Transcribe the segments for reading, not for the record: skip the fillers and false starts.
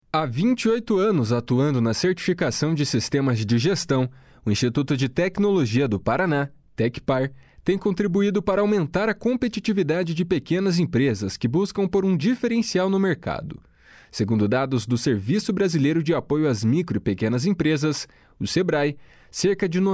Há 28 anos atuando na certificação de sistemas de gestão, o Instituto de Tecnologia do Paraná, Tecpar, tem contribuído para aumentar a competitividade de pequenas empresas que buscam por um diferencial no mercado. Segundo dados do Serviço Brasileiro de Apoio às Micro e Pequenas Empresas, o SEBRAE, cerca de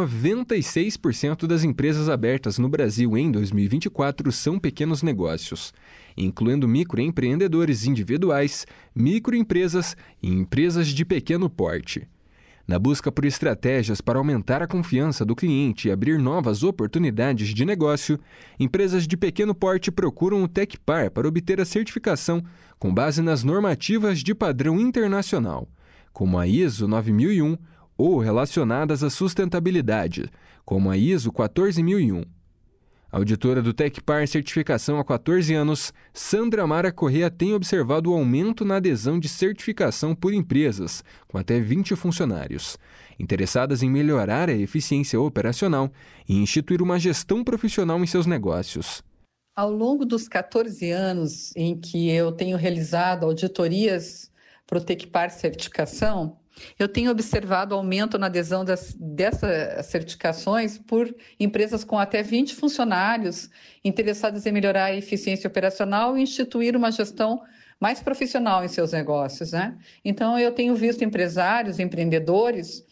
96% das empresas abertas no Brasil em 2024 são pequenos negócios, incluindo microempreendedores individuais, microempresas e empresas de pequeno porte. Na busca por estratégias para aumentar a confiança do cliente e abrir novas oportunidades de negócio, empresas de pequeno porte procuram o Tecpar para obter a certificação com base nas normativas de padrão internacional, como a ISO 9001, ou relacionadas à sustentabilidade, como a ISO 14001. Auditora do Tecpar Certificação há 14 anos, Sandra Mara Corrêa tem observado o aumento na adesão de certificação por empresas, com até 20 funcionários, interessadas em melhorar a eficiência operacional e instituir uma gestão profissional em seus negócios. Ao longo dos 14 anos em que eu tenho realizado auditorias para o Tecpar Certificação, eu tenho observado aumento na adesão dessas certificações por empresas com até 20 funcionários interessadas em melhorar a eficiência operacional e instituir uma gestão mais profissional em seus negócios, né? Então, eu tenho visto empresários, empreendedores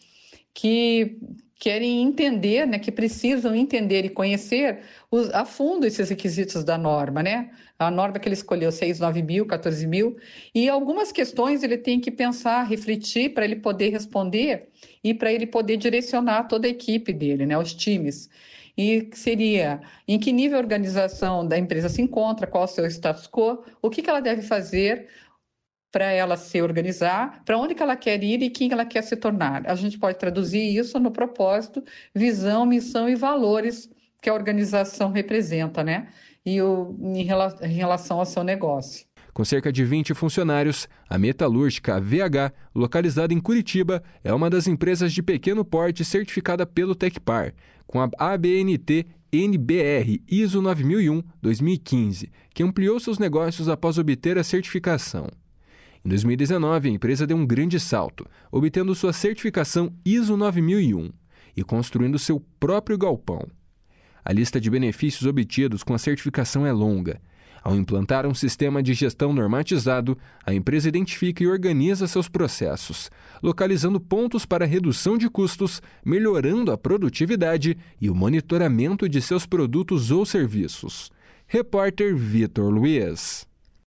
que querem entender, né, que precisam entender e conhecer a fundo esses requisitos da norma, né? A norma que ele escolheu, 6.9.000, 14.000, e algumas questões ele tem que pensar, refletir para ele poder responder e para ele poder direcionar toda a equipe dele, né, os times. E seria, em que nível a organização da empresa se encontra, qual é o seu status quo, o que ela deve fazer para ela se organizar, para onde que ela quer ir e quem ela quer se tornar. A gente pode traduzir isso no propósito, visão, missão e valores que a organização representa, né? E em relação ao seu negócio. Com cerca de 20 funcionários, a metalúrgica VH, localizada em Curitiba, é uma das empresas de pequeno porte certificada pelo Tecpar, com a ABNT NBR ISO 9001-2015, que ampliou seus negócios após obter a certificação. Em 2019, a empresa deu um grande salto, obtendo sua certificação ISO 9001 e construindo seu próprio galpão. A lista de benefícios obtidos com a certificação é longa. Ao implantar um sistema de gestão normatizado, a empresa identifica e organiza seus processos, localizando pontos para redução de custos, melhorando a produtividade e o monitoramento de seus produtos ou serviços. Repórter Vitor Luiz.